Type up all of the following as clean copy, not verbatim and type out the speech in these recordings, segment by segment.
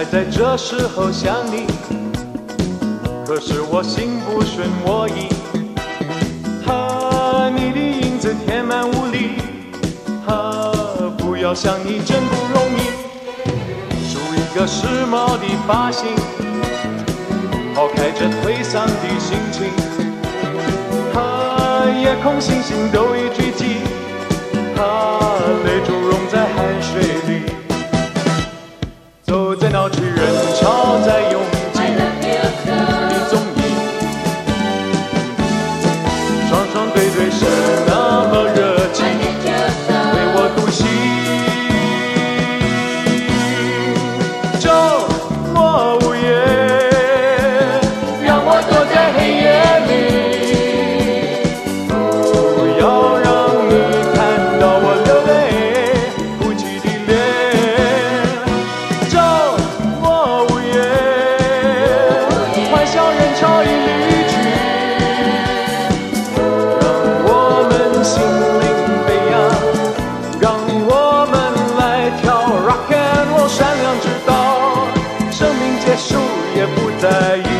在这时候想你，可是我心不顺我意。你的影子填满屋里，不要想你真不容易。梳一个时髦的发型，抛开这颓丧的心情。夜空星星都已聚集，泪珠融在汗水里。走在闹区，人潮在拥挤，你踪影，双双对对是那么热情，为我独行。周末午夜，让我躲在黑夜里，不要让你看到我流泪哭泣的脸。周末午夜，欢笑人潮已离去，让我们心灵飞扬，让我们来跳 rock and roll， 善良直到生命结束也不在意。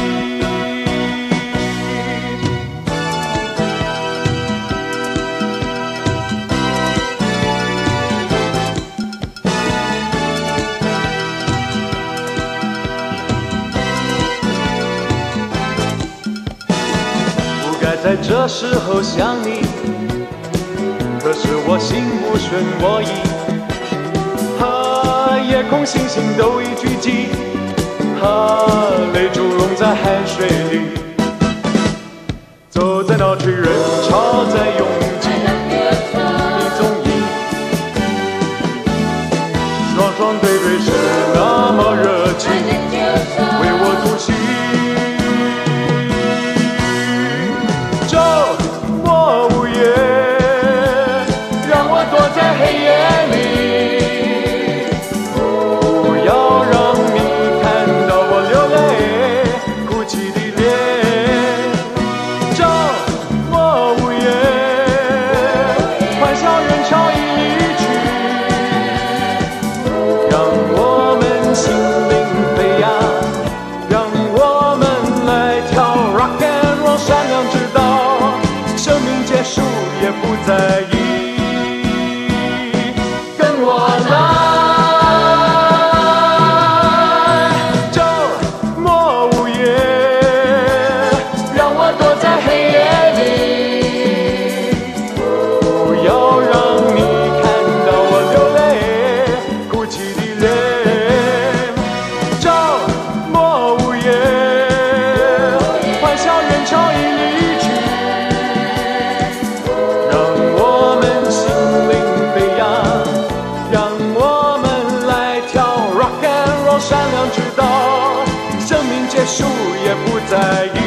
不该在这时候想你，可是我心不顺我意。夜空星星都已聚集，泪珠融在汗水里。走在闹区，人潮在拥挤，你踪影，双双对对是那么热情，为我独行。周末午夜，让我躲在黑夜里，不要让你看到我流泪哭泣的脸。周末午夜，欢笑人潮已离去，让我们心灵飞扬，让我们来跳 rock and roll， 善良直到生命结束也不在意。跟我来，周末午夜，让我躲在黑夜里，不要让你看到我流泪哭泣的脸。周末午夜，欢笑人潮已离去，让我们心灵飞扬，让我们来跳 rock and roll， 善良直到生命结束也不在意。